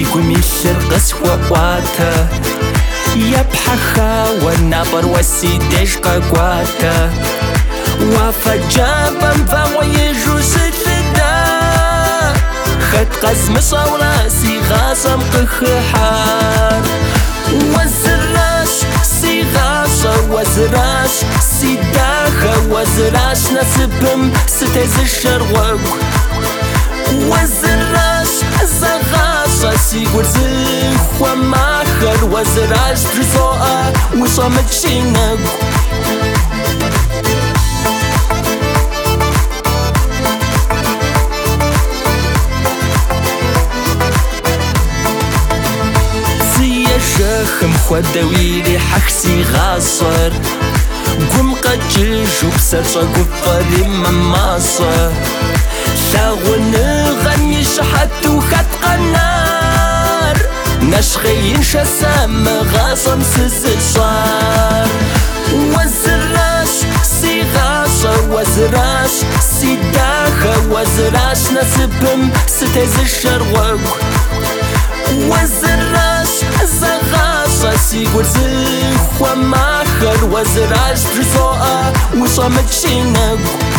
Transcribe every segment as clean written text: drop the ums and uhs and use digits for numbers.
Gumillir qıswa wata Yabhaha wa nabar wasidej qagwata Wafajabam va wayeju sitlida Khat qasmis awrasi ghasam qıkhar Wazrash si ghasha wazrash si daha Wazrash nasibim sitezishar wag Wazrash zaghasha si gurzih wa mahar Wazrash drizoa wishamet shinag شخم خدويلي حكسي غاصر قم قجيج وبسرشا قفري مماصر لاغون غني شحت وخد قنار نشخين شسام غاصم سزشار وزراش سي غاشا وزراش سي داخا وزراش نسبم ستزشر وق وزراش زغاشا سي قرزيخ وماخر وزراش درزوء وشامت شينق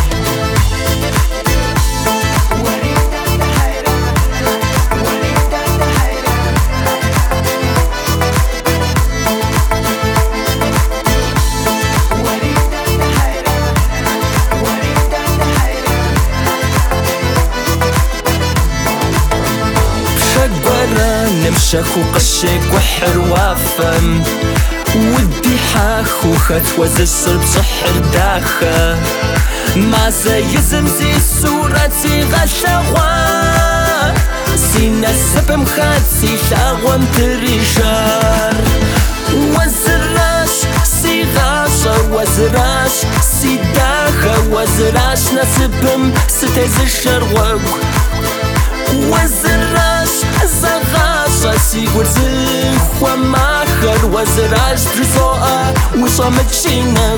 نمشخ وقشك وحر وافم ودي حاخ وخت وزسر بصحر داخة ما زي زمزي صورتي غشوان سينا السبم خاتسي لاغوان تريجار وزراش سي غاشا وزراش سي داخة وزراش نسبم ستزشر وق وزراش زغاشا سي قرزيخ وماخر وزراش درزوء وشامت شينق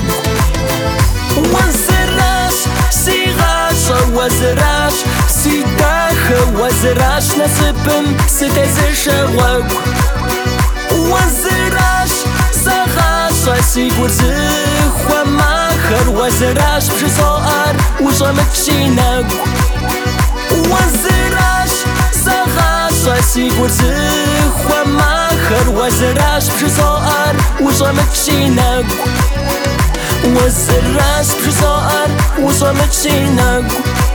وزراش سي غاشا وزراش سي داخة وزراش نسبم ستزشر وق وزراش زغاشا سي قرزيخ وماخر وزراش درزوء وشامت شينق وزراش زغاشا سي قرزيخ وماخر وزراش برزوء وشامت شينق وزراش برزوء وشامت شينق